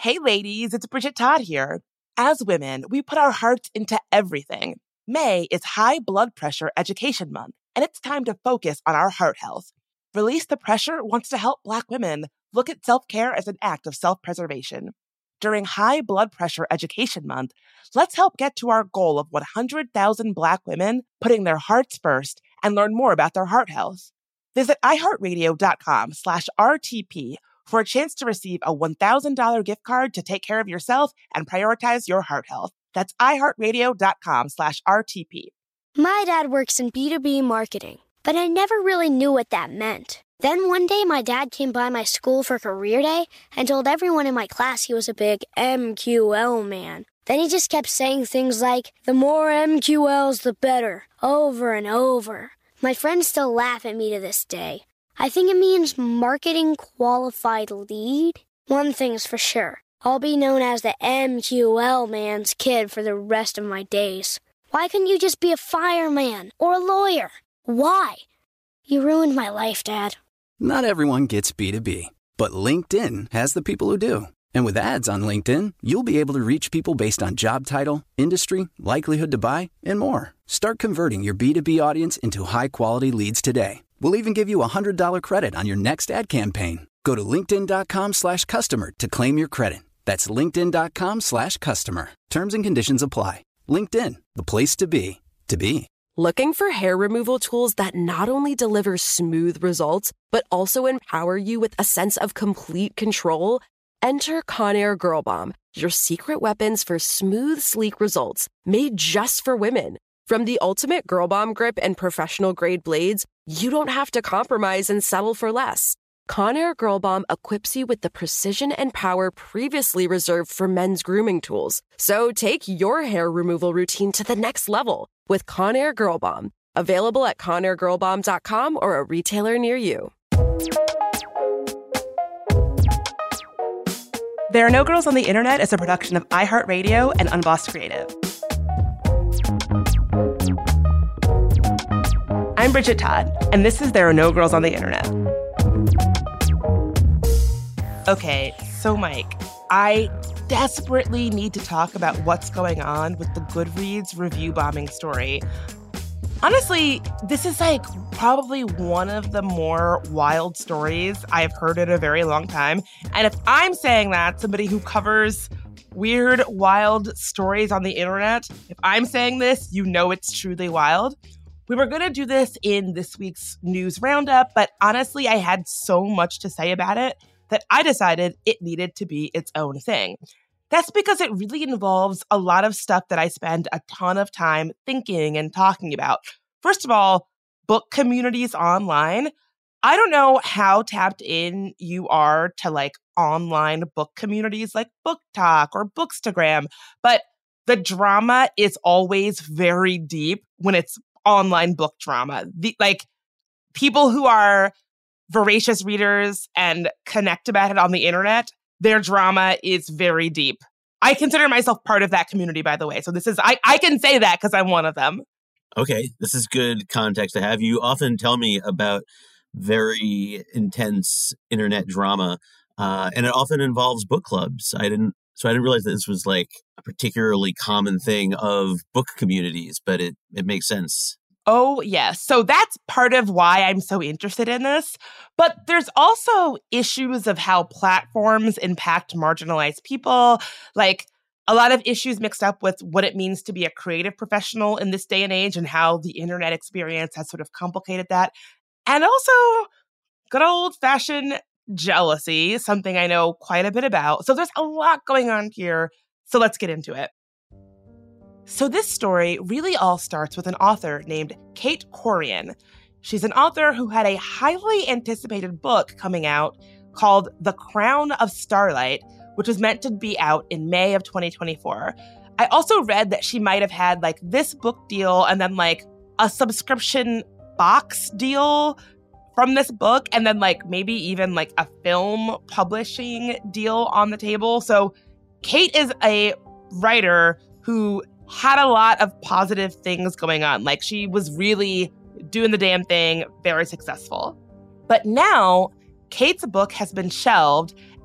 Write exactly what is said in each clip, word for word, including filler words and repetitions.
Hey ladies, it's Bridget Todd here. As women, we put our hearts into everything. May is High Blood Pressure Education Month, and it's time to focus on our heart health. Release the Pressure wants to help Black women look at self-care as an act of self-preservation. During High Blood Pressure Education Month, let's help get to our goal of one hundred thousand Black women putting their hearts first and learn more about their heart health. Visit iHeartRadio.com slash RTP for a chance to receive a one thousand dollars gift card to take care of yourself and prioritize your heart health. That's iHeartRadio.com slash RTP. My dad works in B two B marketing, but I never really knew what that meant. Then one day my dad came by my school for career day and told everyone in my class he was a big M Q L man. Then he just kept saying things like, the more M Q Ls, the better, over and over. My friends still laugh at me to this day. I think it means marketing qualified lead. One thing's for sure. I'll be known as the M Q L man's kid for the rest of my days. Why couldn't you just be a fireman or a lawyer? Why? You ruined my life, Dad. Not everyone gets B two B, but LinkedIn has the people who do. And with ads on LinkedIn, you'll be able to reach people based on job title, industry, likelihood to buy, and more. Start converting your B two B audience into high-quality leads today. We'll even give you a one hundred dollars credit on your next ad campaign. Go to linkedin.com slash customer to claim your credit. That's linkedin.com slash customer. Terms and conditions apply. LinkedIn, the place to be, to be. Looking for hair removal tools that not only deliver smooth results, but also empower you with a sense of complete control? Enter Conair Girl Bomb, your secret weapons for smooth, sleek results, made just for women. From the ultimate Girl Bomb grip and professional-grade blades, you don't have to compromise and settle for less. Conair Girl Bomb equips you with the precision and power previously reserved for men's grooming tools. So take your hair removal routine to the next level with Conair Girl Bomb. Available at conair girl bomb dot com or a retailer near you. There Are No Girls on the Internet is a production of iHeartRadio and Unbossed Creative. I'm Bridget Todd, and this is There Are No Girls on the Internet. Okay, so Mike, I desperately need to talk about what's going on with the Goodreads review bombing story. Honestly, this is like probably one of the more wild stories I've heard in a very long time. And if I'm saying that, somebody who covers weird, wild stories on the internet, if I'm saying this, you know it's truly wild. We were going to do this in this week's news roundup, but honestly, I had so much to say about it that I decided it needed to be its own thing. That's because it really involves a lot of stuff that I spend a ton of time thinking and talking about. First of all, book communities online. I don't know how tapped in you are to like online book communities like Book Talk or Bookstagram, but the drama is always very deep when it's online book drama. The, like people who are voracious readers and connect about it on the internet, their drama is very deep. I consider myself part of that community, by the way. So this is, I, I can say that because I'm one of them. Okay, this is good context to have. You often tell me about very intense internet drama, uh, and it often involves book clubs. I didn't, so I didn't realize that this was like a particularly common thing of book communities, but it, it makes sense. Oh, yes. So that's part of why I'm so interested in this. But there's also issues of how platforms impact marginalized people, like a lot of issues mixed up with what it means to be a creative professional in this day and age and how the internet experience has sort of complicated that. And also good old-fashioned jealousy, something I know quite a bit about. So there's a lot going on here. So let's get into it. So this story really all starts with an author named Kate Corian. She's an author who had a highly anticipated book coming out called The Crown of Starlight, which was meant to be out in May of twenty twenty-four. I also read that she might have had like this book deal and then like a subscription box deal from this book and then like maybe even like a film publishing deal on the table. So Kate is a writer who had a lot of positive things going on. Like she was really doing the damn thing, very successful. But now Kate's book has been shelved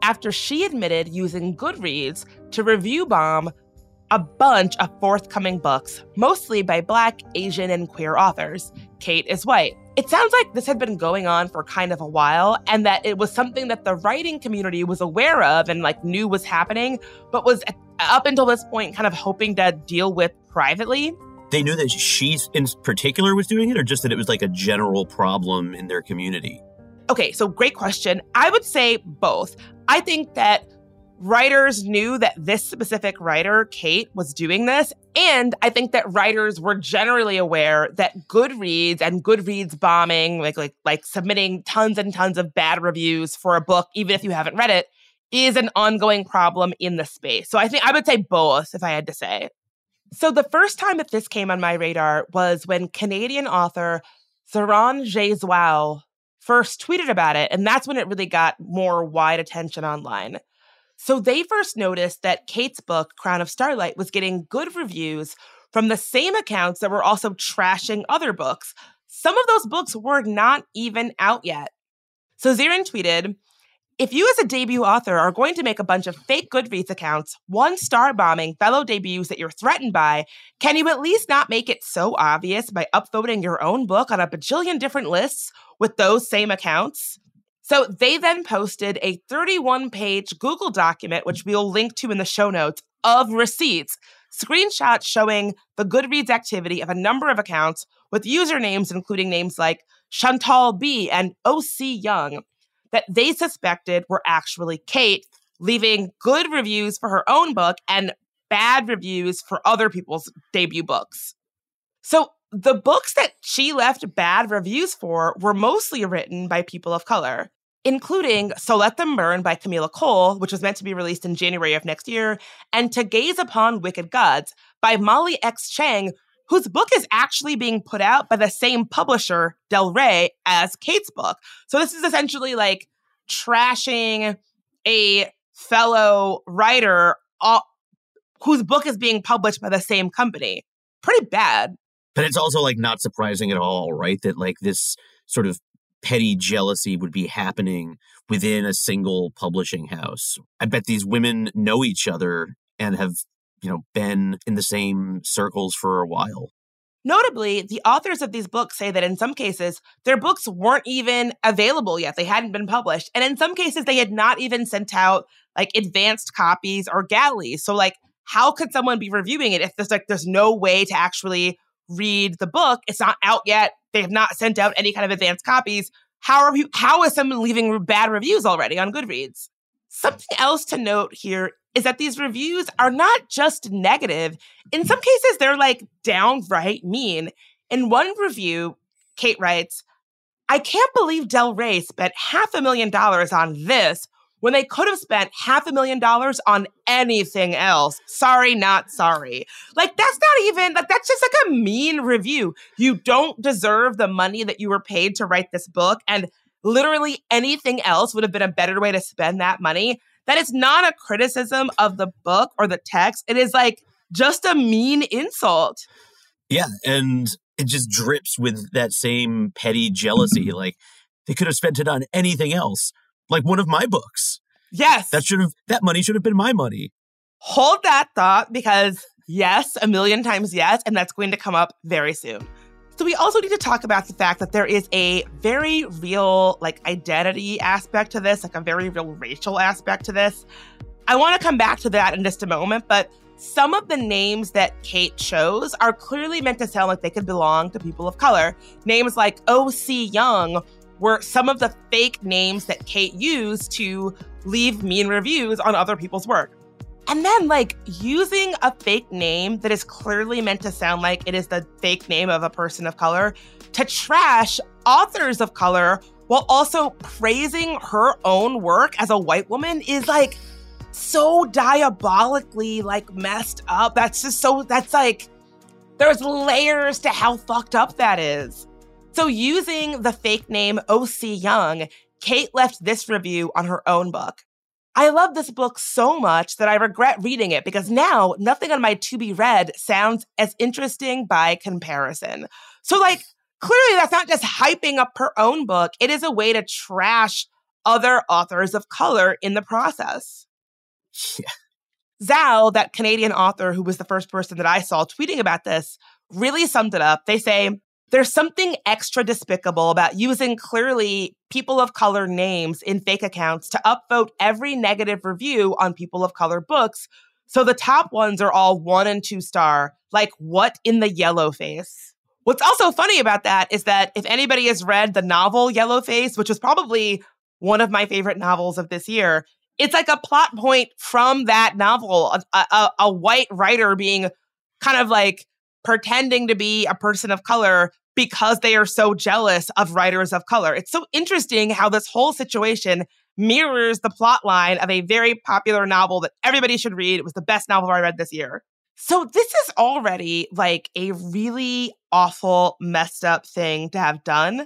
after she admitted using Goodreads to review bomb a bunch of forthcoming books, mostly by Black, Asian, and queer authors. Kate is white. It sounds like this had been going on for kind of a while, and that it was something that the writing community was aware of and like knew was happening, but was up until this point kind of hoping to deal with privately. They knew that she in particular was doing it, or just that it was like a general problem in their community? Okay, so great question. I would say both. I think that writers knew that this specific writer, Kate, was doing this. And I think that writers were generally aware that Goodreads and Goodreads bombing, like, like, like submitting tons and tons of bad reviews for a book, even if you haven't read it, is an ongoing problem in the space. So I think I would say both, if I had to say. So the first time that this came on my radar was when Canadian author Saron Jaiswal first tweeted about it, and that's when it really got more wide attention online. So they first noticed that Kate's book, Crown of Starlight, was getting good reviews from the same accounts that were also trashing other books. Some of those books were not even out yet. So Zirin tweeted, "If you as a debut author are going to make a bunch of fake Goodreads accounts, one-star bombing fellow debuts that you're threatened by, can you at least not make it so obvious by upvoting your own book on a bajillion different lists with those same accounts?" So they then posted a thirty-one page Google document, which we'll link to in the show notes, of receipts, screenshots showing the Goodreads activity of a number of accounts with usernames including names like Chantal B and O C Young that they suspected were actually Kate, leaving good reviews for her own book and bad reviews for other people's debut books. So the books that she left bad reviews for were mostly written by people of color, including So Let Them Burn by Camila Cole, which was meant to be released in January of next year, and To Gaze Upon Wicked Gods by Molly X. Chang, whose book is actually being put out by the same publisher, Del Rey, as Kate's book. So this is essentially like trashing a fellow writer all, whose book is being published by the same company. Pretty bad. But it's also like not surprising at all, right? That like this sort of petty jealousy would be happening within a single publishing house. I bet these women know each other and have, you know, been in the same circles for a while. Notably, the authors of these books say that in some cases, their books weren't even available yet. They hadn't been published. And in some cases, they had not even sent out like advanced copies or galleys. So like, how could someone be reviewing it if there's like, there's no way to actually read the book? It's not out yet. They have not sent out any kind of advanced copies. How are you, how is someone leaving bad reviews already on Goodreads? Something else to note here is that these reviews are not just negative. In some cases, they're like downright mean. In one review, Kate writes, "I can't believe Del Rey spent half a million dollars on this when they could have spent half a million dollars on anything else. Sorry, not sorry." Like, that's not even, like, that's just like a mean review. You don't deserve the money that you were paid to write this book, and literally anything else would have been a better way to spend that money. That is not a criticism of the book or the text. It is like just a mean insult. Yeah, and it just drips with that same petty jealousy. Like, they could have spent it on anything else. Like one of my books. Yes. That should have, that money should have been my money. Hold that thought, because yes, a million times yes, and that's going to come up very soon. So we also need to talk about the fact that there is a very real like identity aspect to this, like a very real racial aspect to this. I want to come back to that in just a moment, but some of the names that Kate chose are clearly meant to sound like they could belong to people of color. Names like O C Young were some of the fake names that Kate used to leave mean reviews on other people's work. And then, like, using a fake name that is clearly meant to sound like it is the fake name of a person of color to trash authors of color while also praising her own work as a white woman is, like, so diabolically, like, messed up. That's just so, that's like, there's layers to how fucked up that is. So using the fake name O C Young, Kate left this review on her own book. "I love this book so much that I regret reading it because now nothing on my to be read sounds as interesting by comparison." So like, clearly that's not just hyping up her own book. It is a way to trash other authors of color in the process. Yeah. Zao, that Canadian author who was the first person that I saw tweeting about this, really summed it up. They say, there's something extra despicable about using clearly people of color names in fake accounts to upvote every negative review on people of color books. So the top ones are all one and two star. Like, what in the yellow face? What's also funny about that is that if anybody has read the novel Yellowface, which was probably one of my favorite novels of this year, it's like a plot point from that novel, a, a, a white writer being kind of like pretending to be a person of color because they are so jealous of writers of color. It's so interesting how this whole situation mirrors the plot line of a very popular novel that everybody should read. It was the best novel I read this year. So this is already like a really awful, messed up thing to have done.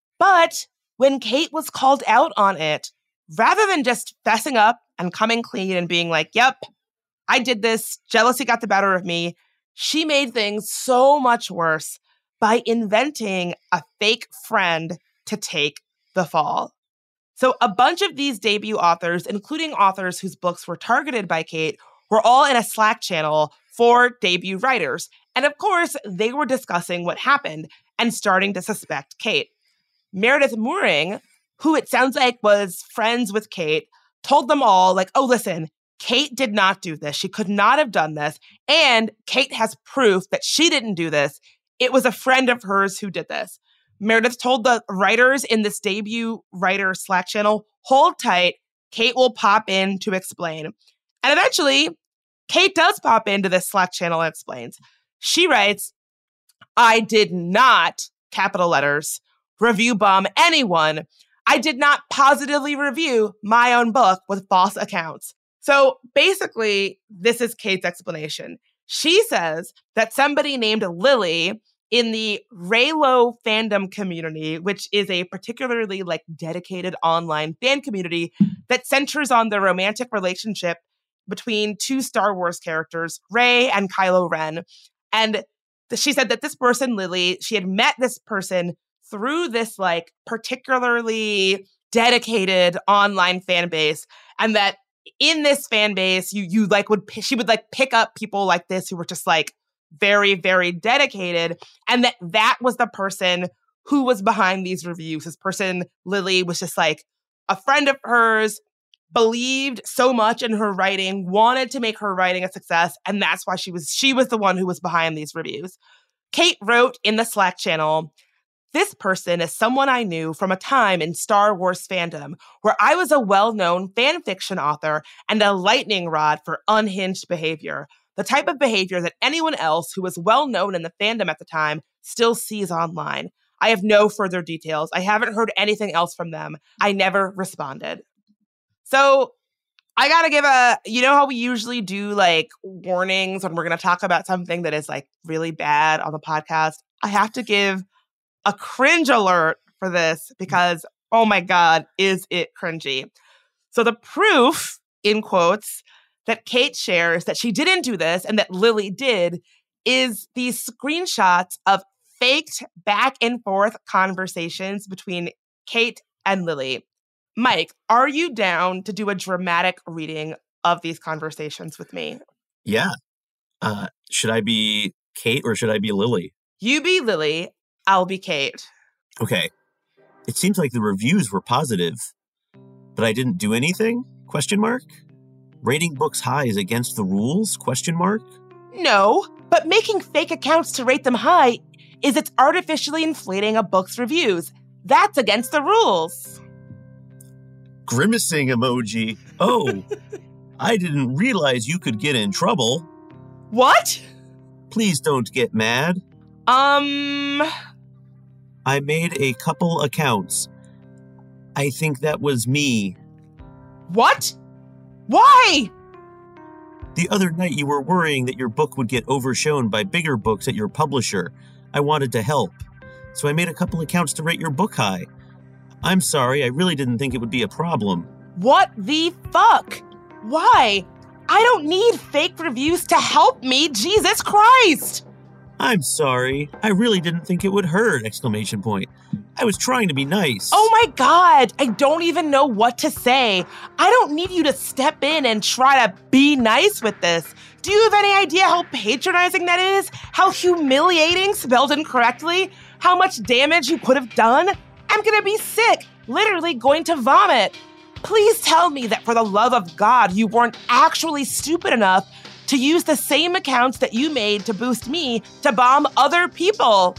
But when Kate was called out on it, rather than just fessing up and coming clean and being like, yep, I did this, jealousy got the better of me, she made things so much worse by inventing a fake friend to take the fall. So a bunch of these debut authors, including authors whose books were targeted by Kate, were all in a Slack channel for debut writers. And of course, they were discussing what happened and starting to suspect Kate. Meredith Mooring, who it sounds like was friends with Kate, told them all, like, oh, listen, Kate did not do this. She could not have done this. And Kate has proof that she didn't do this. It was a friend of hers who did this. Meredith told the writers in this debut writer Slack channel, hold tight, Kate will pop in to explain. And eventually, Kate does pop into this Slack channel and explains. She writes, I did not, capital letters, review bomb anyone. I did not positively review my own book with false accounts. So basically, this is Kate's explanation. She says that somebody named Lily in the Reylo fandom community, which is a particularly like dedicated online fan community that centers on the romantic relationship between two Star Wars characters, Rey and Kylo Ren. And she said that this person, Lily, she had met this person through this like particularly dedicated online fan base, and that in this fan base, you you like would she would like pick up people like this who were just like very, very dedicated, and that that was the person who was behind these reviews. This person, Lily, was just like a friend of hers, believed so much in her writing, wanted to make her writing a success, and that's why she was she was the one who was behind these reviews. Kate wrote in the Slack channel, this person is someone I knew from a time in Star Wars fandom where I was a well-known fan fiction author and a lightning rod for unhinged behavior, the type of behavior that anyone else who was well-known in the fandom at the time still sees online. I have no further details. I haven't heard anything else from them. I never responded. So I gotta give a, you know how we usually do like warnings when we're going to talk about something that is like really bad on the podcast? I have to give a cringe alert for this because, oh my God, is it cringy. So the proof, in quotes, that Kate shares that she didn't do this and that Lily did is these screenshots of faked back and forth conversations between Kate and Lily. Mike, are you down to do a dramatic reading of these conversations with me? Yeah. Uh, should I be Kate or should I be Lily? You be Lily. I'll be Kate. Okay. It seems like the reviews were positive, but I didn't do anything? Question mark. Rating books high is against the rules? Question mark. No, but making fake accounts to rate them high is it's artificially inflating a book's reviews. That's against the rules. Grimacing emoji. Oh, I didn't realize you could get in trouble. What? Please don't get mad. Um... I made a couple accounts. I think that was me. What? Why? The other night you were worrying that your book would get overshown by bigger books at your publisher. I wanted to help, so I made a couple accounts to rate your book high. I'm sorry, I really didn't think it would be a problem. What the fuck? Why? I don't need fake reviews to help me, Jesus Christ! I'm sorry. I really didn't think it would hurt, exclamation point. I was trying to be nice. Oh my God, I don't even know what to say. I don't need you to step in and try to be nice with this. Do you have any idea how patronizing that is? How humiliating, spelled incorrectly? How much damage you could have done? I'm gonna be sick, literally going to vomit. Please tell me that for the love of God, you weren't actually stupid enough to use the same accounts that you made to boost me to bomb other people.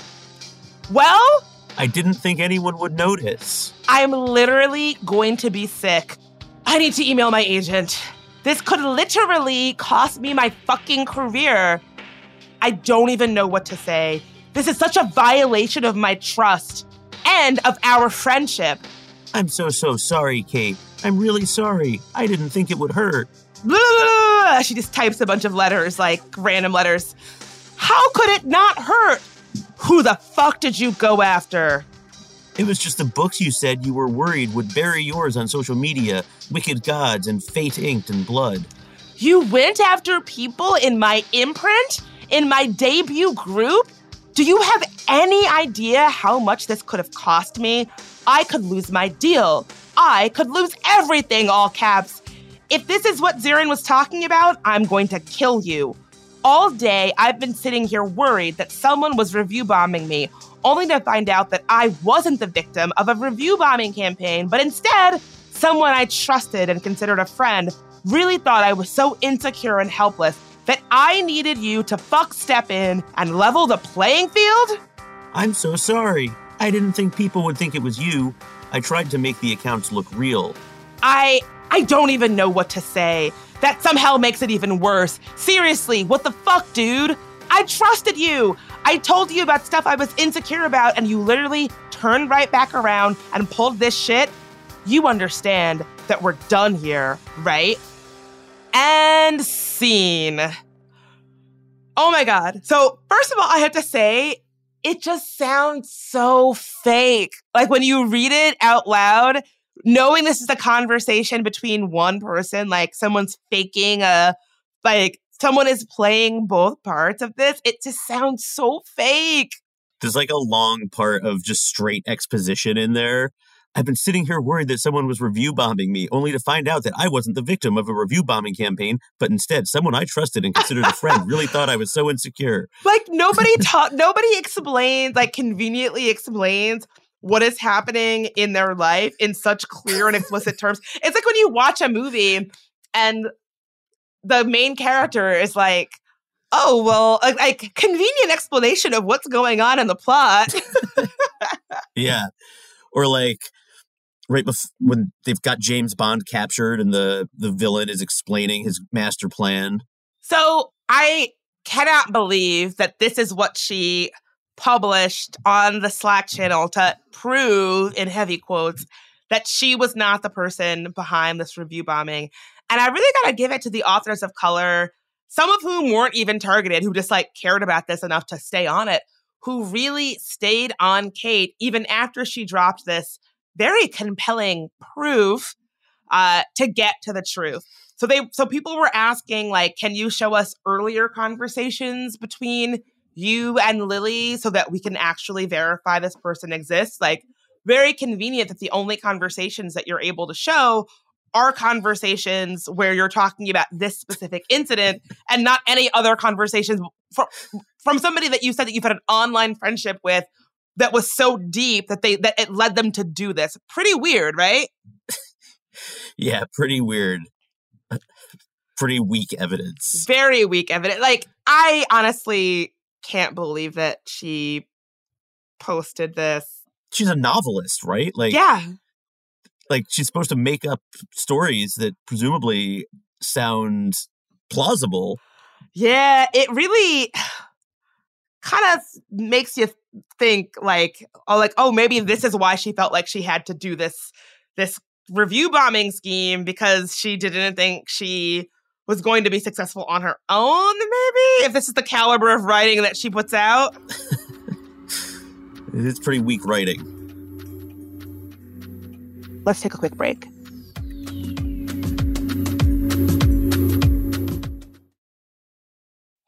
Well, I didn't think anyone would notice. I'm literally going to be sick. I need to email my agent. This could literally cost me my fucking career. I don't even know what to say. This is such a violation of my trust and of our friendship. I'm so, so sorry, Kate. I'm really sorry. I didn't think it would hurt. Blah, blah, blah. She just types a bunch of letters, like random letters. How could it not hurt? Who the fuck did you go after? It was just the books you said you were worried would bury yours on social media. Wicked Gods and Fate Inked in Blood. You went after people in my imprint? In my debut group? Do you have any idea how much this could have cost me? I could lose my deal. I could lose everything, all caps. If this is what Zirin was talking about, I'm going to kill you. All day, I've been sitting here worried that someone was review bombing me, only to find out that I wasn't the victim of a review bombing campaign, but instead, someone I trusted and considered a friend really thought I was so insecure and helpless that I needed you to fuck step in and level the playing field? I'm so sorry. I didn't think people would think it was you. I tried to make the accounts look real. I... I don't even know what to say. That somehow makes it even worse. Seriously, what the fuck, dude? I trusted you. I told you about stuff I was insecure about, and you literally turned right back around and pulled this shit. You understand that we're done here, right? And scene. Oh my God. So first of all, I have to say, it just sounds so fake. Like when you read it out loud, knowing this is a conversation between one person, like someone's faking a, like someone is playing both parts of this, it just sounds so fake. There's like a long part of just straight exposition in there. I've been sitting here worried that someone was review bombing me, only to find out that I wasn't the victim of a review bombing campaign, but instead someone I trusted and considered a friend really thought I was so insecure. Like nobody taught, nobody explains, like conveniently explains what is happening in their life in such clear and explicit terms. It's like when you watch a movie and the main character is like, oh, well, a, a convenient explanation of what's going on in the plot. Yeah. Or like right before when they've got James Bond captured and the, the villain is explaining his master plan. So I cannot believe that this is what she published on the Slack channel to prove, in heavy quotes, that she was not the person behind this review bombing. And I really got to give it to the authors of color, some of whom weren't even targeted, who just like cared about this enough to stay on it, who really stayed on Kate even after she dropped this very compelling proof uh, to get to the truth. So they, so people were asking, like, can you show us earlier conversations between you and Lily so that we can actually verify this person exists? Like, very convenient that the only conversations that you're able to show are conversations where you're talking about this specific incident and not any other conversations from, from somebody that you said that you've had an online friendship with that was so deep that they that it led them to do this. Pretty weird, right? Yeah, pretty weird. Pretty weak evidence. Very weak evidence. Like, I honestly can't believe that she posted this. She's a novelist, right? Like, yeah. Like, she's supposed to make up stories that presumably sound plausible. Yeah, it really kind of makes you think, like, oh, like, oh, maybe this is why she felt like she had to do this, this review bombing scheme, because she didn't think she was going to be successful on her own, maybe? If this is the caliber of writing that she puts out. It's pretty weak writing. Let's take a quick break.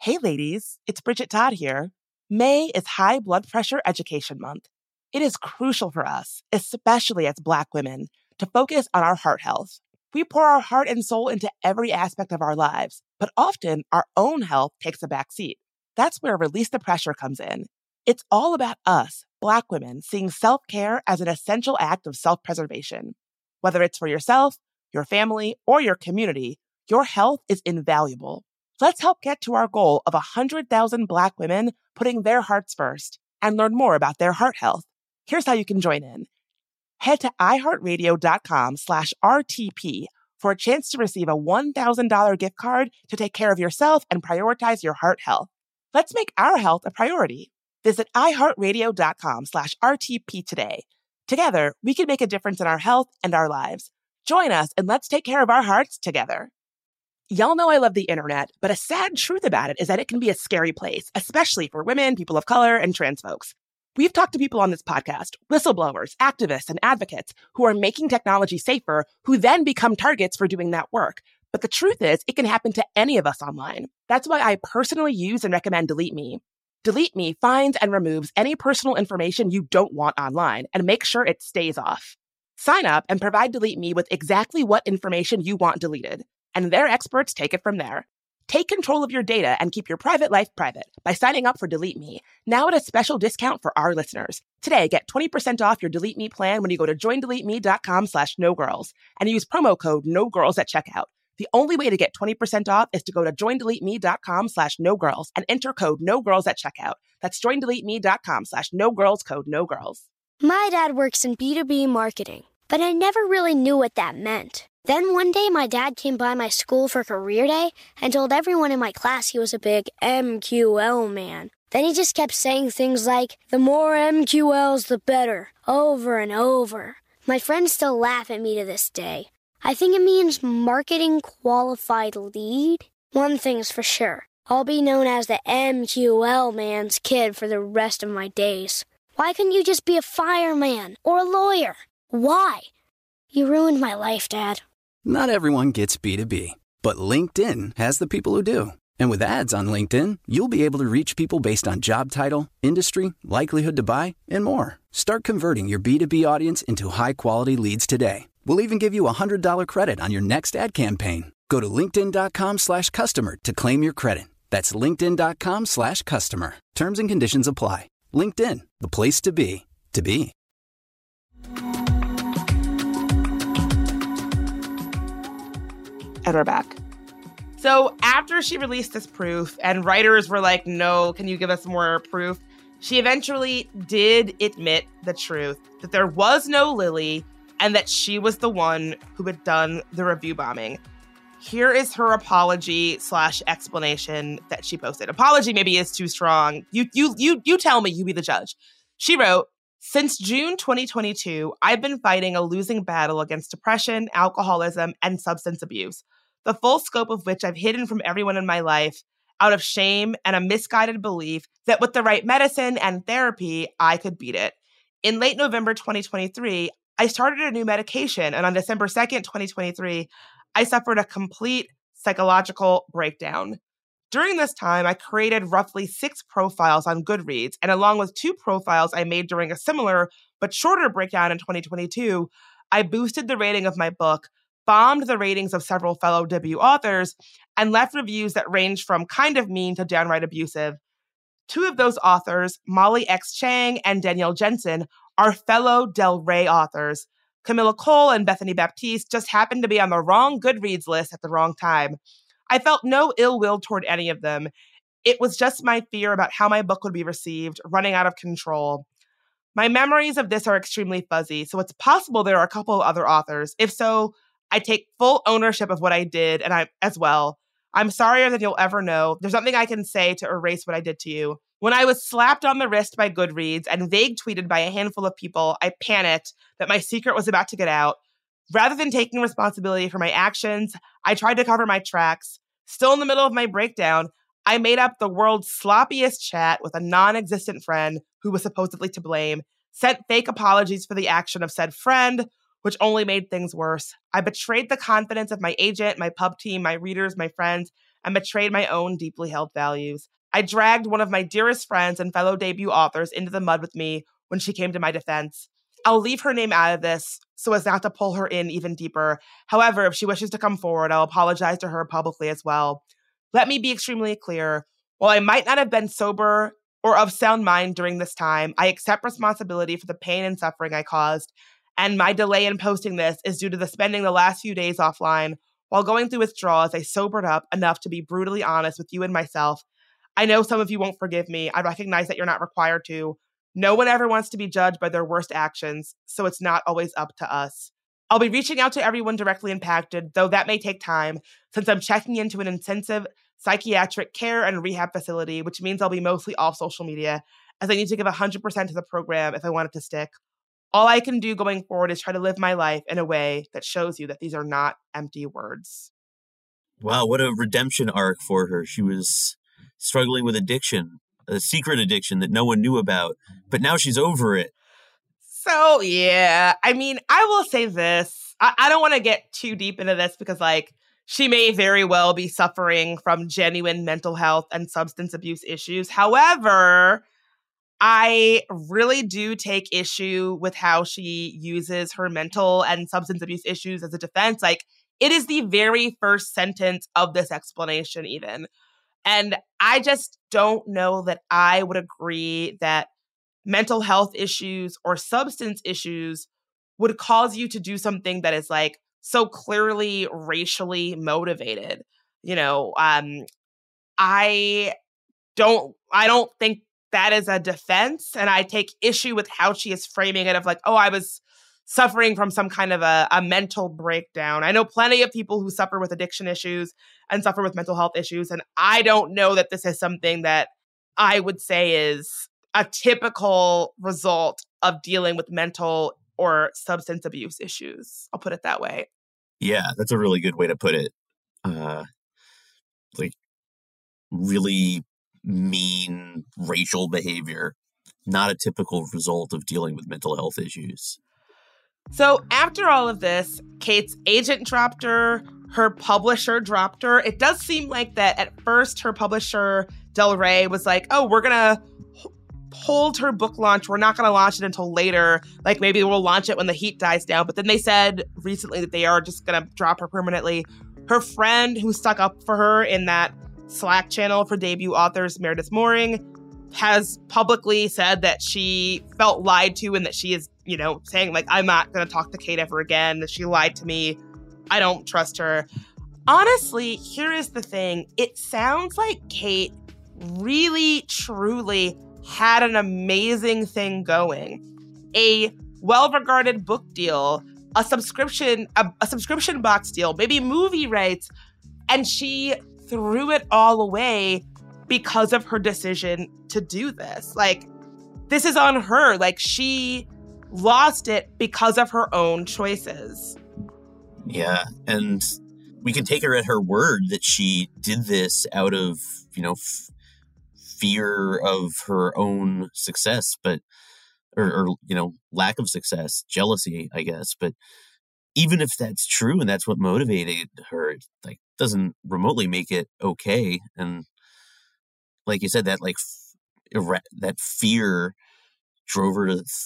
Hey ladies, it's Bridget Todd here. May is High Blood Pressure Education Month. It is crucial for us, especially as Black women, to focus on our heart health. We pour our heart and soul into every aspect of our lives, but often our own health takes a back seat. That's where Release the Pressure comes in. It's all about us, Black women, seeing self-care as an essential act of self-preservation. Whether it's for yourself, your family, or your community, your health is invaluable. Let's help get to our goal of one hundred thousand Black women putting their hearts first and learn more about their heart health. Here's how you can join in. Head to iheartradio.com slash RTP for a chance to receive a one thousand dollars gift card to take care of yourself and prioritize your heart health. Let's make our health a priority. Visit iheartradio.com slash RTP today. Together, we can make a difference in our health and our lives. Join us and let's take care of our hearts together. Y'all know I love the internet, but a sad truth about it is that it can be a scary place, especially for women, people of color, and trans folks. We've talked to people on this podcast, whistleblowers, activists, and advocates who are making technology safer, who then become targets for doing that work. But the truth is, it can happen to any of us online. That's why I personally use and recommend Delete Me. Delete Me finds and removes any personal information you don't want online and makes sure it stays off. Sign up and provide Delete Me with exactly what information you want deleted, and their experts take it from there. Take control of your data and keep your private life private by signing up for Delete Me, now at a special discount for our listeners. Today, get twenty percent off your Delete Me plan when you go to joindeleteme.com slash nogirls and use promo code NOGIRLS at checkout. The only way to get twenty percent off is to go to joindeleteme.com slash nogirls and enter code NOGIRLS at checkout. That's joindeleteme.com slash nogirls, code NOGIRLS. My dad works in B two B marketing, but I never really knew what that meant. Then one day, my dad came by my school for career day and told everyone in my class he was a big M Q L man. Then he just kept saying things like, the more M Q Ls, the better, over and over. My friends still laugh at me to this day. I think it means marketing qualified lead. One thing's for sure, I'll be known as the M Q L man's kid for the rest of my days. Why couldn't you just be a fireman or a lawyer? Why? You ruined my life, Dad. Not everyone gets B two B, but LinkedIn has the people who do. And with ads on LinkedIn, you'll be able to reach people based on job title, industry, likelihood to buy, and more. Start converting your B two B audience into high-quality leads today. We'll even give you a one hundred dollars credit on your next ad campaign. Go to linkedin.com slash customer to claim your credit. That's linkedin.com slash customer. Terms and conditions apply. LinkedIn, the place to be, to be. And we're back. So after she released this proof and writers were like, no, can you give us more proof? She eventually did admit the truth, that there was no Lily and that she was the one who had done the review bombing. Here is her apology slash explanation that she posted. Apology maybe is too strong. You, you, you, you tell me, you be the judge. She wrote, since June twenty twenty-two, I've been fighting a losing battle against depression, alcoholism, and substance abuse, the full scope of which I've hidden from everyone in my life out of shame and a misguided belief that with the right medicine and therapy, I could beat it. In late November twenty twenty-three, I started a new medication, and on December second, twenty twenty-three, I suffered a complete psychological breakdown. During this time, I created roughly six profiles on Goodreads, and along with two profiles I made during a similar but shorter breakdown in twenty twenty-two, I boosted the rating of my book, bombed the ratings of several fellow debut authors, and left reviews that ranged from kind of mean to downright abusive. Two of those authors, Molly X. Chang and Danielle Jensen, are fellow Del Rey authors. Camilla Cole and Bethany Baptiste just happened to be on the wrong Goodreads list at the wrong time. I felt no ill will toward any of them. It was just my fear about how my book would be received, running out of control. My memories of this are extremely fuzzy, so it's possible there are a couple of other authors. If so, I take full ownership of what I did, and I as well. I'm sorrier than you'll ever know. There's nothing I can say to erase what I did to you. When I was slapped on the wrist by Goodreads and vague tweeted by a handful of people, I panicked that my secret was about to get out. Rather than taking responsibility for my actions, I tried to cover my tracks. Still in the middle of my breakdown, I made up the world's sloppiest chat with a non-existent friend who was supposedly to blame, sent fake apologies for the action of said friend, which only made things worse. I betrayed the confidence of my agent, my pub team, my readers, my friends, and betrayed my own deeply held values. I dragged one of my dearest friends and fellow debut authors into the mud with me when she came to my defense. I'll leave her name out of this so as not to pull her in even deeper. However, if she wishes to come forward, I'll apologize to her publicly as well. Let me be extremely clear. While I might not have been sober or of sound mind during this time, I accept responsibility for the pain and suffering I caused, and my delay in posting this is due to the spending the last few days offline. While going through withdrawals, I sobered up enough to be brutally honest with you and myself. I know some of you won't forgive me. I recognize that you're not required to. No one ever wants to be judged by their worst actions, so it's not always up to us. I'll be reaching out to everyone directly impacted, though that may take time, since I'm checking into an intensive psychiatric care and rehab facility, which means I'll be mostly off social media, as I need to give one hundred percent to the program if I want it to stick. All I can do going forward is try to live my life in a way that shows you that these are not empty words. Wow, what a redemption arc for her. She was struggling with addiction, a secret addiction that no one knew about, but now she's over it. So, yeah, I mean, I will say this. I, I don't want to get too deep into this because, like, she may very well be suffering from genuine mental health and substance abuse issues. However, I really do take issue with how she uses her mental and substance abuse issues as a defense. Like, it is the very first sentence of this explanation, even. And I just don't know that I would agree that mental health issues or substance issues would cause you to do something that is like so clearly racially motivated. You know, um, I don't, I don't think that is a defense. And I take issue with how she is framing it of like, oh, I was suffering from some kind of a, a mental breakdown. I know plenty of people who suffer with addiction issues and suffer with mental health issues. And I don't know that this is something that I would say is a typical result of dealing with mental or substance abuse issues. I'll put it that way. Yeah, that's a really good way to put it. Uh, like really mean racial behavior, not a typical result of dealing with mental health issues. So after all of this, Kate's agent dropped her, her publisher dropped her. It does seem like that at first her publisher, Del Rey, was like, oh, we're going to hold her book launch. We're not going to launch it until later. Like maybe we'll launch it when the heat dies down. But then they said recently that they are just going to drop her permanently. Her friend who stuck up for her in that Slack channel for debut authors, Meredith Mooring, has publicly said that she felt lied to and that she is, you know, saying like, I'm not going to talk to Kate ever again, that she lied to me. I don't trust her. Honestly, here is the thing. It sounds like Kate really, truly had an amazing thing going. A well-regarded book deal, a subscription, a, a subscription box deal, maybe movie rights, and she threw it all away because of her decision to do this. Like, this is on her. Like, she lost it because of her own choices. Yeah, and we can take her at her word that she did this out of, you know, f- fear of her own success, but, or, or, you know, lack of success, jealousy, I guess. But even if that's true and that's what motivated her, it, like, doesn't remotely make it okay. And like you said, that like f- that fear drove her to th-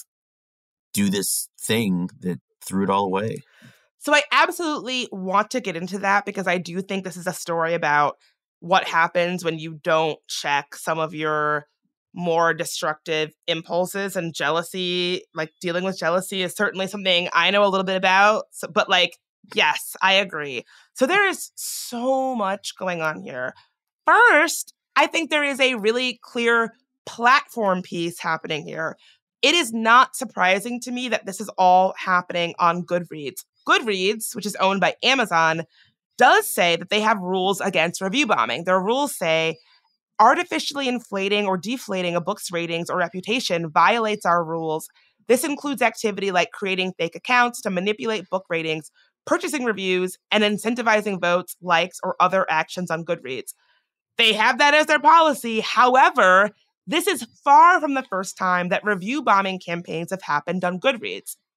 do this thing that threw it all away. So I absolutely want to get into that because I do think this is a story about what happens when you don't check some of your more destructive impulses, and jealousy, like dealing with jealousy is certainly something I know a little bit about. So, but like, yes, I agree. So there is so much going on here. First, I think there is a really clear platform piece happening here. It is not surprising to me that this is all happening on Goodreads. Goodreads, which is owned by Amazon, does say that they have rules against review bombing. Their rules say artificially inflating or deflating a book's ratings or reputation violates our rules. This includes activity like creating fake accounts to manipulate book ratings, purchasing reviews, and incentivizing votes, likes, or other actions on Goodreads. They have that as their policy. However, this is far from the first time that review bombing campaigns have happened on Goodreads.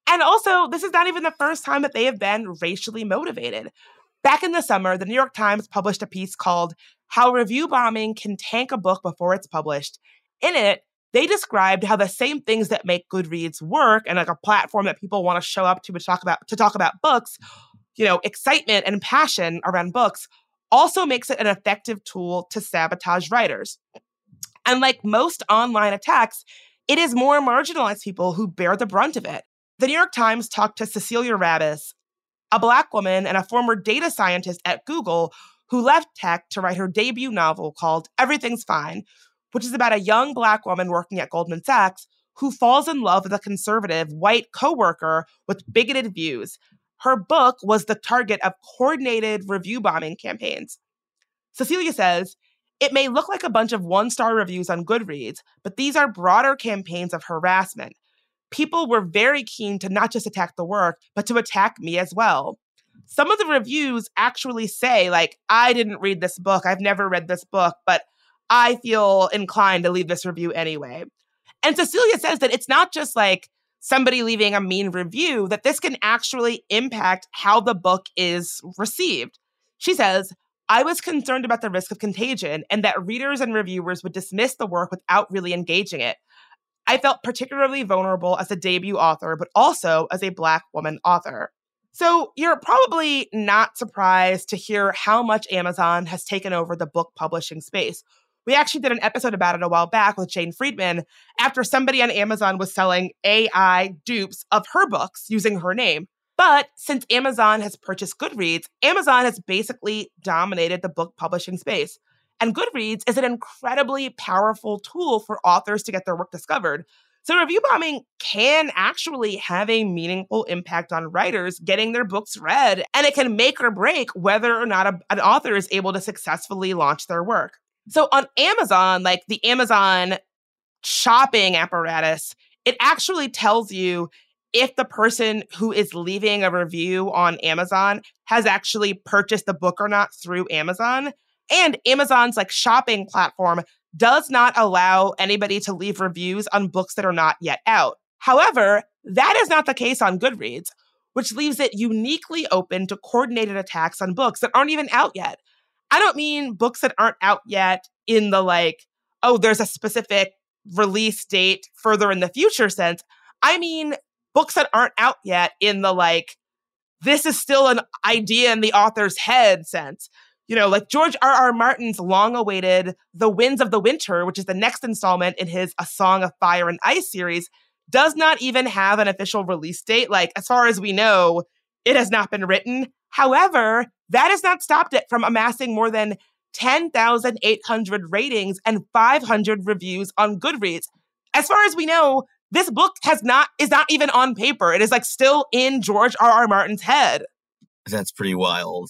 And also, this is not even the first time that they have been racially motivated. Back in the summer, the New York Times published a piece called How Review Bombing Can Tank a Book Before It's Published. In it, they described how the same things that make Goodreads work and like a platform that people want to show up to to talk about to talk about books, you know, excitement and passion around books, also makes it an effective tool to sabotage writers. And like most online attacks, it is more marginalized people who bear the brunt of it. The New York Times talked to Cecilia Rabis, a Black woman and a former data scientist at Google who left tech to write her debut novel called Everything's Fine, which is about a young Black woman working at Goldman Sachs who falls in love with a conservative white coworker with bigoted views. Her book was the target of coordinated review bombing campaigns. Cecilia says, it may look like a bunch of one-star reviews on Goodreads, but these are broader campaigns of harassment. People were very keen to not just attack the work, but to attack me as well. Some of the reviews actually say, like, I didn't read this book, I've never read this book, but I feel inclined to leave this review anyway. And Cecilia says that it's not just like somebody leaving a mean review, that this can actually impact how the book is received. She says, I was concerned about the risk of contagion and that readers and reviewers would dismiss the work without really engaging it. I felt particularly vulnerable as a debut author, but also as a Black woman author. So you're probably not surprised to hear how much Amazon has taken over the book publishing space. We actually did an episode about it a while back with Jane Friedman after somebody on Amazon was selling A I dupes of her books using her name. But since Amazon has purchased Goodreads, Amazon has basically dominated the book publishing space. And Goodreads is an incredibly powerful tool for authors to get their work discovered. So review bombing can actually have a meaningful impact on writers getting their books read, and it can make or break whether or not a, an author is able to successfully launch their work. So on Amazon, like the Amazon shopping apparatus, it actually tells you if the person who is leaving a review on Amazon has actually purchased the book or not through Amazon. And Amazon's like shopping platform does not allow anybody to leave reviews on books that are not yet out. However, that is not the case on Goodreads, which leaves it uniquely open to coordinated attacks on books that aren't even out yet. I don't mean books that aren't out yet in the like, oh, there's a specific release date further in the future sense. I mean books that aren't out yet in the like, this is still an idea in the author's head sense. You know, like George R R. Martin's long-awaited The Winds of the Winter, which is the next installment in his A Song of Fire and Ice series, does not even have an official release date. Like, as far as we know, it has not been written. However, that has not stopped it from amassing more than ten thousand eight hundred ratings and five hundred reviews on Goodreads. As far as we know, this book has not is not even on paper. It is like still in George R R. Martin's head. That's pretty wild.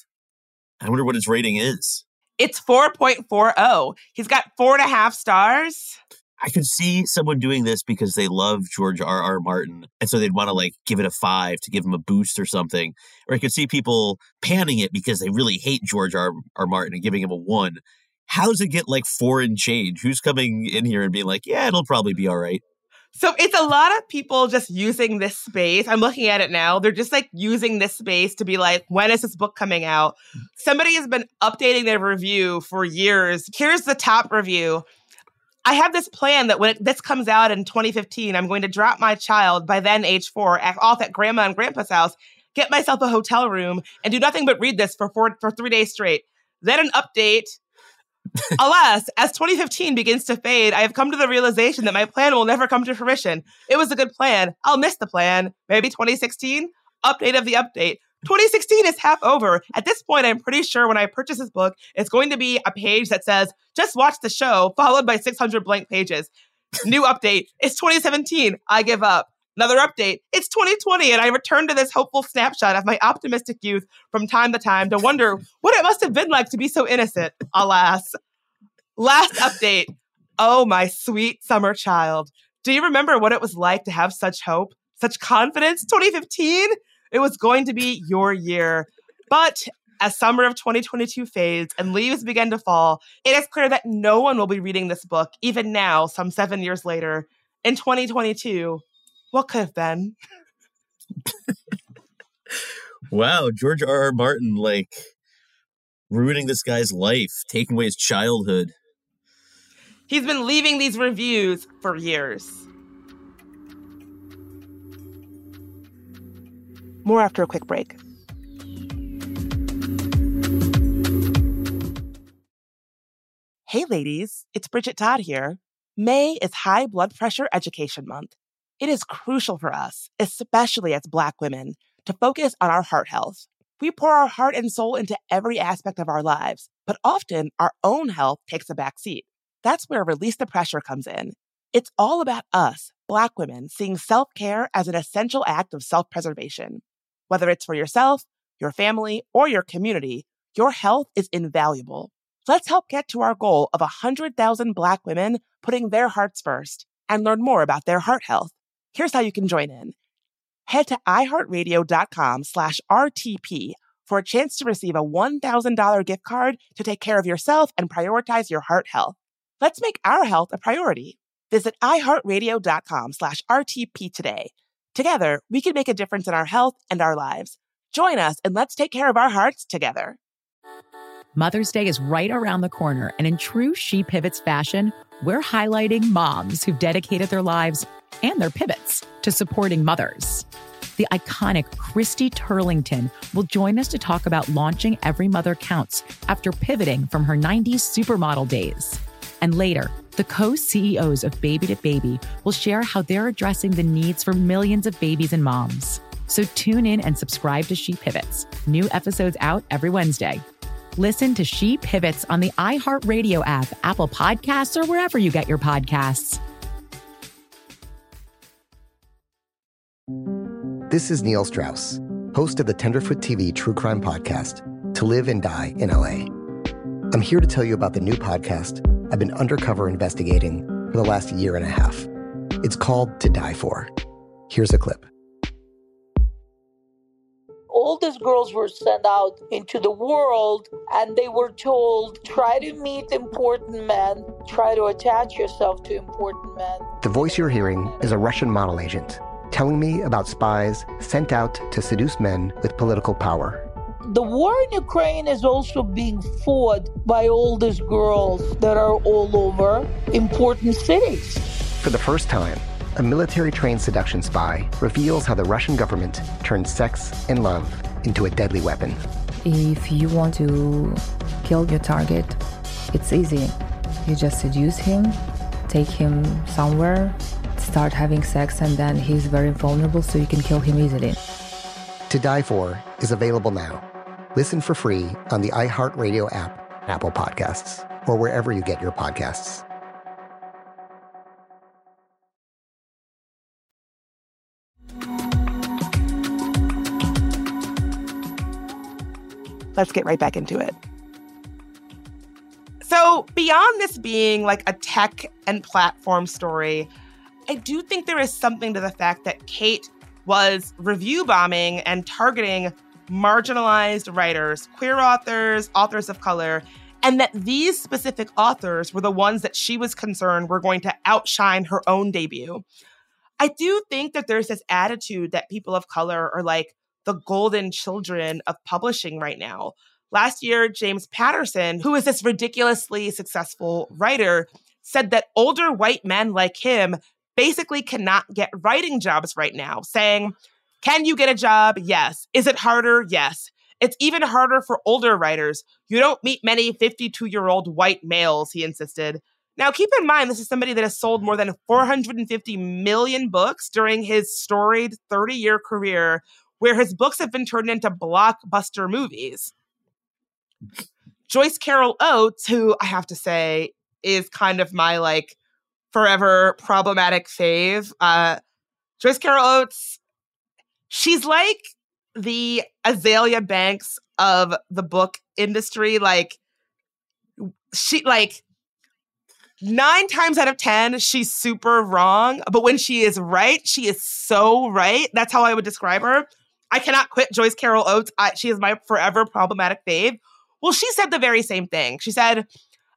I wonder what his rating is. It's four point four oh. He's got four and a half stars. I could see someone doing this because they love George R R. Martin, and so they'd want to like give it a five to give him a boost or something. Or I could see people panning it because they really hate George R R. Martin and giving him a one. How does it get like four and change? Who's coming in here and being like, yeah, it'll probably be all right? So it's a lot of people just using this space. I'm looking at it now. They're just like using this space to be like, when is this book coming out? Somebody has been updating their review for years. Here's the top review. I have this plan that when it, this comes out in twenty fifteen, I'm going to drop my child, by then age four, off at grandma and grandpa's house, get myself a hotel room, and do nothing but read this for four, for three days straight. Then an update. Alas, as twenty fifteen begins to fade, I have come to the realization that my plan will never come to fruition. It was a good plan. I'll miss the plan. Maybe twenty sixteen? Update of the update. twenty sixteen is half over. At this point, I'm pretty sure when I purchase this book, it's going to be a page that says, just watch the show, followed by six hundred blank pages. New update. It's twenty seventeen. I give up. Another update. It's twenty twenty, and I return to this hopeful snapshot of my optimistic youth from time to time to wonder what it must have been like to be so innocent. Alas. Last update. Oh, my sweet summer child. Do you remember what it was like to have such hope, such confidence? twenty fifteen? It was going to be your year. But as summer of twenty twenty-two fades and leaves begin to fall, it is clear that no one will be reading this book, even now, some seven years later. In twenty twenty-two, what could have been? Wow, George R. R. Martin, like, ruining this guy's life, taking away his childhood. He's been leaving these reviews for years. More after a quick break. Hey ladies, it's Bridget Todd here. May is High Blood Pressure Education Month. It is crucial for us, especially as Black women, to focus on our heart health. We pour our heart and soul into every aspect of our lives, but often our own health takes a back seat. That's where Release the Pressure comes in. It's all about us, Black women, seeing self-care as an essential act of self-preservation. Whether it's for yourself, your family, or your community, your health is invaluable. Let's help get to our goal of one hundred thousand Black women putting their hearts first and learn more about their heart health. Here's how you can join in. Head to iheartradio.com slash RTP for a chance to receive a one thousand dollars gift card to take care of yourself and prioritize your heart health. Let's make our health a priority. Visit iheartradio.com slash RTP today. Together, we can make a difference in our health and our lives. Join us and let's take care of our hearts together. Mother's Day is right around the corner, and in true She Pivots fashion, we're highlighting moms who've dedicated their lives and their pivots to supporting mothers. The iconic Christy Turlington will join us to talk about launching Every Mother Counts after pivoting from her nineties supermodel days. And later, the co-C E Os of Baby to Baby will share how they're addressing the needs for millions of babies and moms. So tune in and subscribe to She Pivots. New episodes out every Wednesday. Listen to She Pivots on the iHeartRadio app, Apple Podcasts, or wherever you get your podcasts. This is Neil Strauss, host of the Tenderfoot T V true crime podcast, To Live and Die in L A. I'm here to tell you about the new podcast I've been undercover investigating for the last year and a half. It's called To Die For. Here's a clip. All these girls were sent out into the world and they were told, try to meet important men, try to attach yourself to important men. The voice you're hearing is a Russian model agent telling me about spies sent out to seduce men with political power. The war in Ukraine is also being fought by all these girls that are all over important cities. For the first time, a military-trained seduction spy reveals how the Russian government turned sex and love into a deadly weapon. If you want to kill your target, it's easy. You just seduce him, take him somewhere, start having sex, and then he's very vulnerable, so you can kill him easily. To Die For is available now. Listen for free on the iHeartRadio app, Apple Podcasts, or wherever you get your podcasts. Let's get right back into it. So beyond this being like a tech and platform story, I do think there is something to the fact that Kate was review bombing and targeting marginalized writers, queer authors, authors of color, and that these specific authors were the ones that she was concerned were going to outshine her own debut. I do think that there's this attitude that people of color are like the golden children of publishing right now. Last year, James Patterson, who is this ridiculously successful writer, said that older white men like him basically cannot get writing jobs right now, saying, can you get a job? Yes. Is it harder? Yes. It's even harder for older writers. You don't meet many fifty-two-year-old white males, he insisted. Now, keep in mind, this is somebody that has sold more than four hundred fifty million books during his storied thirty-year career, where his books have been turned into blockbuster movies. Joyce Carol Oates, who I have to say is kind of my like forever problematic fave. Uh, Joyce Carol Oates, she's like the Azalea Banks of the book industry. Like she, like nine times out of ten, she's super wrong. But when she is right, she is so right. That's how I would describe her. I cannot quit Joyce Carol Oates. I, she is my forever problematic fave. Well, she said the very same thing. She said,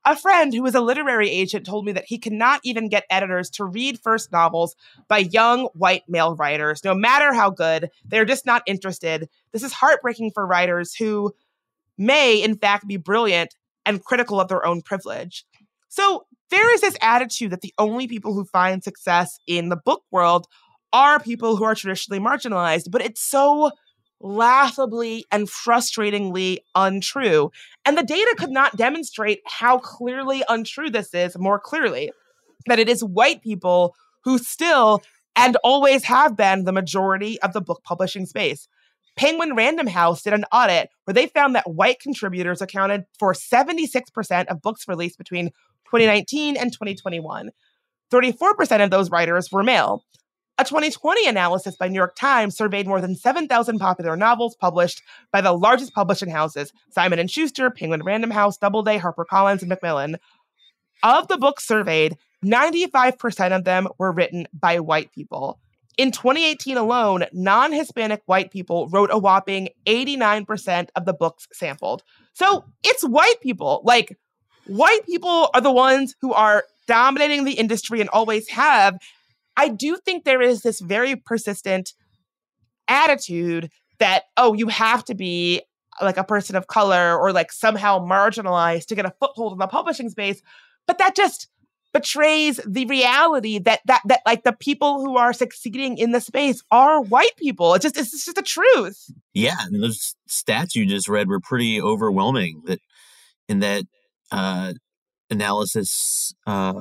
A friend who is a literary agent told me that he cannot even get editors to read first novels by young white male writers, no matter how good. They're just not interested. This is heartbreaking for writers who may, in fact, be brilliant and critical of their own privilege. So there is this attitude that the only people who find success in the book world are people who are traditionally marginalized, but it's so laughably and frustratingly untrue. And the data could not demonstrate how clearly untrue this is more clearly, that it is white people who still and always have been the majority of the book publishing space. Penguin Random House did an audit where they found that white contributors accounted for seventy-six percent of books released between twenty nineteen and twenty twenty-one. thirty-four percent of those writers were male. A twenty twenty analysis by New York Times surveyed more than seven thousand popular novels published by the largest publishing houses, Simon and Schuster, Penguin Random House, Doubleday, HarperCollins, and Macmillan. Of the books surveyed, ninety-five percent of them were written by white people. In twenty eighteen alone, non-Hispanic white people wrote a whopping eighty-nine percent of the books sampled. So it's white people. Like, white people are the ones who are dominating the industry and always have. I do think there is this very persistent attitude that, oh, you have to be like a person of color or like somehow marginalized to get a foothold in the publishing space. But that just betrays the reality that that that like the people who are succeeding in the space are white people. It's just it's just the truth. Yeah, and those stats you just read were pretty overwhelming. That in that uh, analysis uh,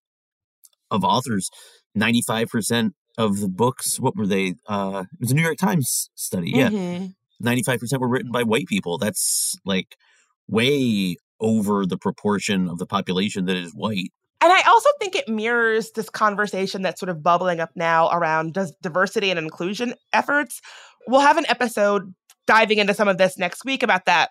of authors, ninety-five percent of the books, what were they? Uh, it was a New York Times study. Yeah, mm-hmm. ninety-five percent were written by white people. That's like way over the proportion of the population that is white. And I also think it mirrors this conversation that's sort of bubbling up now around does diversity and inclusion efforts. We'll have an episode diving into some of this next week about that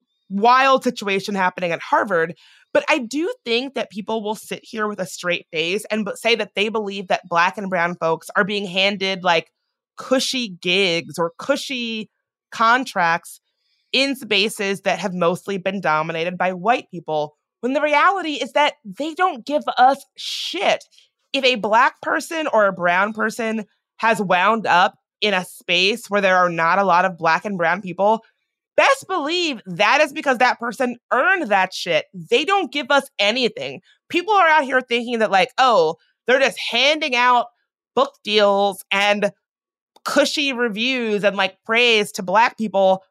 wild situation happening at Harvard. But I do think that people will sit here with a straight face and say that they believe that Black and brown folks are being handed like cushy gigs or cushy contracts in spaces that have mostly been dominated by white people, when the reality is that they don't give us shit. If a Black person or a brown person has wound up in a space where there are not a lot of Black and brown people, best believe that is because that person earned that shit. They don't give us anything. People are out here thinking that like, oh, they're just handing out book deals and cushy reviews and like praise to Black people.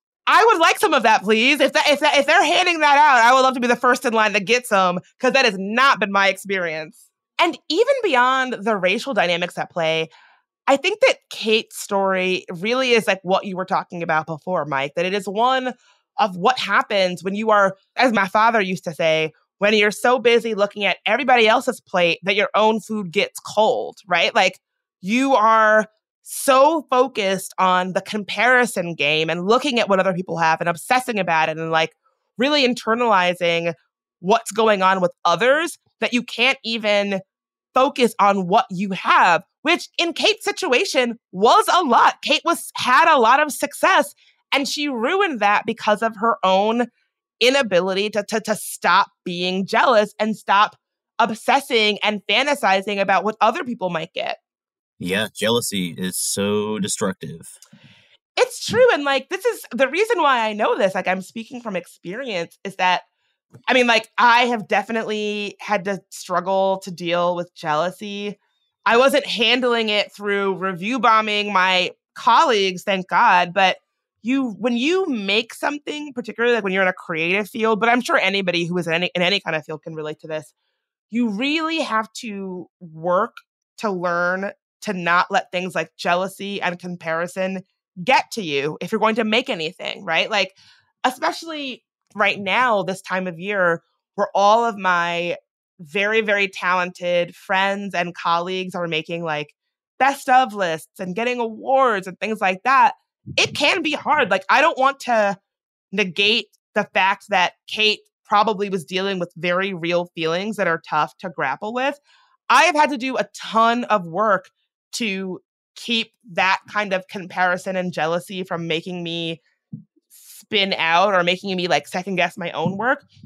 I would like some of that, please. If that, if that, if they're handing that out, I would love to be the first in line to get some, because that has not been my experience. And even beyond the racial dynamics at play, I think that Kate's story really is like what you were talking about before, Mike, that it is one of what happens when you are, as my father used to say, when you're so busy looking at everybody else's plate that your own food gets cold, right? Like you are so focused on the comparison game and looking at what other people have and obsessing about it and like really internalizing what's going on with others that you can't even focus on what you have, which in Kate's situation was a lot. Kate was had a lot of success and she ruined that because of her own inability to, to, to stop being jealous and stop obsessing and fantasizing about what other people might get. Yeah, jealousy is so destructive. It's true. And like, this is the reason why I know this. Like, I'm speaking from experience is that, I mean, like, I have definitely had to struggle to deal with jealousy. I wasn't handling it through review bombing my colleagues, thank God. But you, when you make something, particularly like when you're in a creative field, but I'm sure anybody who is in any, in any kind of field can relate to this, you really have to work to learn to not let things like jealousy and comparison get to you if you're going to make anything, right? Like, especially right now, this time of year, where all of my very, very talented friends and colleagues are making like best of lists and getting awards and things like that, it can be hard. Like, I don't want to negate the fact that Kate probably was dealing with very real feelings that are tough to grapple with. I have had to do a ton of work to keep that kind of comparison and jealousy from making me spin out or making me like second guess my own work.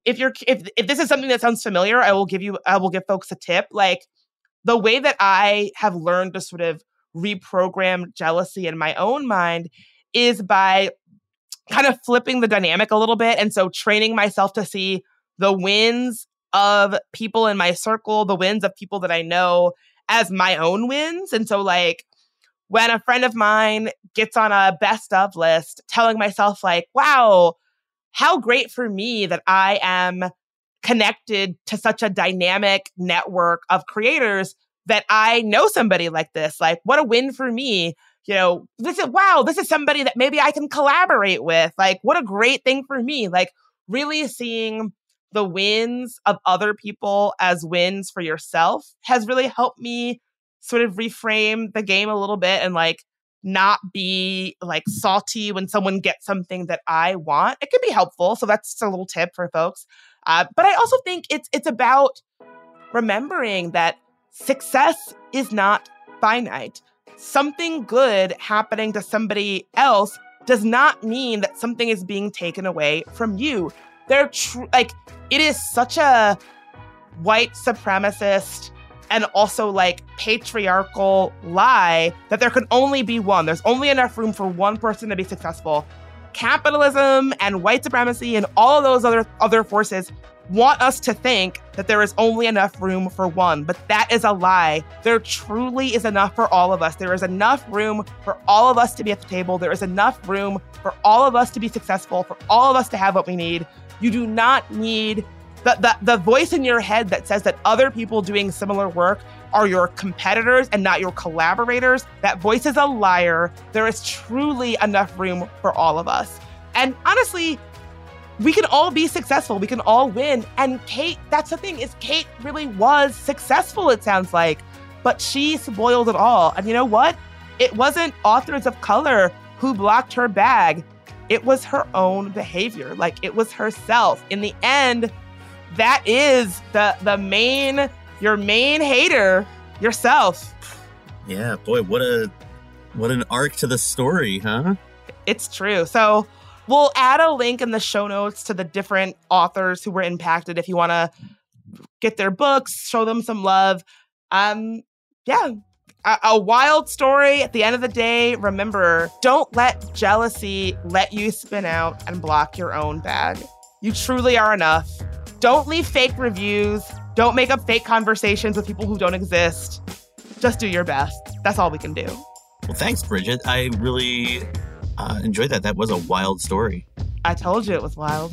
if you're if if this is something that sounds familiar, I will give you I will give folks a tip. Like the way that I have learned to sort of reprogram jealousy in my own mind is by kind of flipping the dynamic a little bit. And so training myself to see the wins of people in my circle, the wins of people that I know as my own wins. And so like when a friend of mine gets on a best of list, telling myself like, wow, how great for me that I am connected to such a dynamic network of creators that I know somebody like this. Like, what a win for me. You know, this is, wow, this is somebody that maybe I can collaborate with. Like, what a great thing for me. Like, really seeing the wins of other people as wins for yourself has really helped me sort of reframe the game a little bit and like not be like salty when someone gets something that I want. It can be helpful. So that's just a little tip for folks. Uh, but I also think it's it's about remembering that success is not finite. Something good happening to somebody else does not mean that something is being taken away from you. They're tr- like, it is such a white supremacist and also like patriarchal lie that there can only be one. There's only enough room for one person to be successful. Capitalism and white supremacy and all of those other other forces want us to think that there is only enough room for one, but that is a lie. There truly is enough for all of us. There is enough room for all of us to be at the table. There is enough room for all of us to be successful, for all of us to have what we need. You do not need the, the, the voice in your head that says that other people doing similar work are your competitors and not your collaborators. That voice is a liar. There is truly enough room for all of us. And honestly, we can all be successful. We can all win. And Kate, that's the thing, is Kate really was successful, it sounds like. But she spoiled it all. And you know what? It wasn't authors of color who blocked her bag. It was her own behavior. Like, it was herself. In the end, that is the the main, your main hater, yourself. Yeah, boy, what a what an arc to the story, huh? It's true. So we'll add a link in the show notes to the different authors who were impacted if you want to get their books, show them some love. Um, yeah, a, a wild story. At the end of the day, remember, don't let jealousy let you spin out and block your own bag. You truly are enough. Don't leave fake reviews. Don't make up fake conversations with people who don't exist. Just do your best. That's all we can do. Well, thanks, Bridget. I really uh, enjoyed that. That was a wild story. I told you it was wild.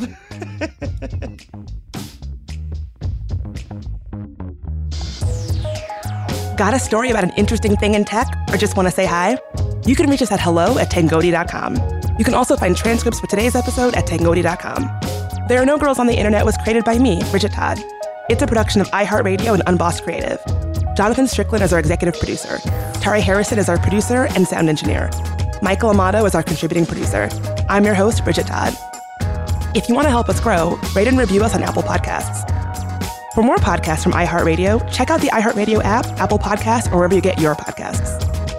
Got a story about an interesting thing in tech or just want to say hi? You can reach us at hello at tangoti dot com. You can also find transcripts for today's episode at tangoti dot com. There Are No Girls on the Internet was created by me, Bridget Todd. It's a production of iHeartRadio and Unbossed Creative. Jonathan Strickland is our executive producer. Tari Harrison is our producer and sound engineer. Michael Amato is our contributing producer. I'm your host, Bridget Todd. If you want to help us grow, rate and review us on Apple Podcasts. For more podcasts from iHeartRadio, check out the iHeartRadio app, Apple Podcasts, or wherever you get your podcasts.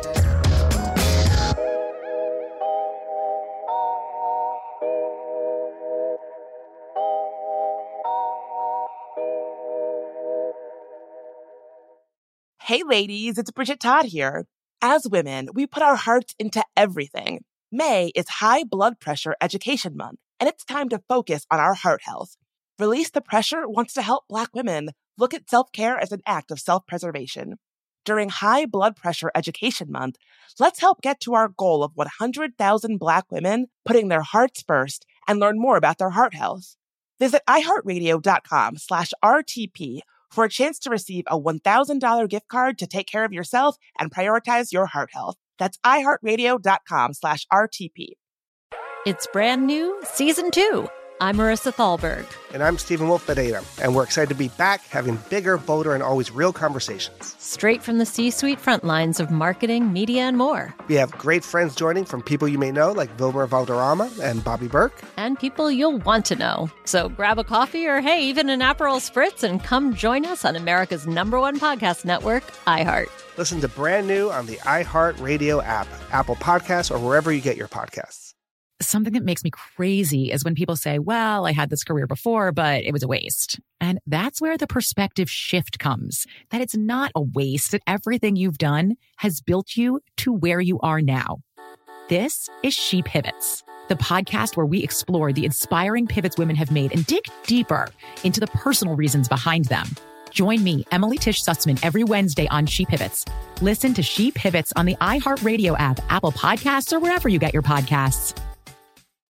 Hey ladies, it's Bridget Todd here. As women, we put our hearts into everything. May is High Blood Pressure Education Month, and it's time to focus on our heart health. Release the Pressure wants to help Black women look at self-care as an act of self-preservation. During High Blood Pressure Education Month, let's help get to our goal of one hundred thousand Black women putting their hearts first and learn more about their heart health. Visit iHeartRadio.com slash RTP for a chance to receive a one thousand dollars gift card to take care of yourself and prioritize your heart health. That's iHeartRadio.com slash RTP. It's brand new, season two. I'm Marissa Thalberg. And I'm Stephen Wolf Pereira. And we're excited to be back having bigger, bolder, and always real conversations. Straight from the C-suite front lines of marketing, media, and more. We have great friends joining from people you may know, like Vilmer Valderrama and Bobby Burke. And people you'll want to know. So grab a coffee or, hey, even an Aperol Spritz and come join us on America's number one podcast network, iHeart. Listen to Brand New on the iHeartRadio app, Apple Podcasts, or wherever you get your podcasts. Something that makes me crazy is when people say, well, I had this career before, but it was a waste. And that's where the perspective shift comes, that it's not a waste, that everything you've done has built you to where you are now. This is She Pivots, the podcast where we explore the inspiring pivots women have made and dig deeper into the personal reasons behind them. Join me, Emily Tish Sussman, every Wednesday on She Pivots. Listen to She Pivots on the iHeartRadio app, Apple Podcasts, or wherever you get your podcasts.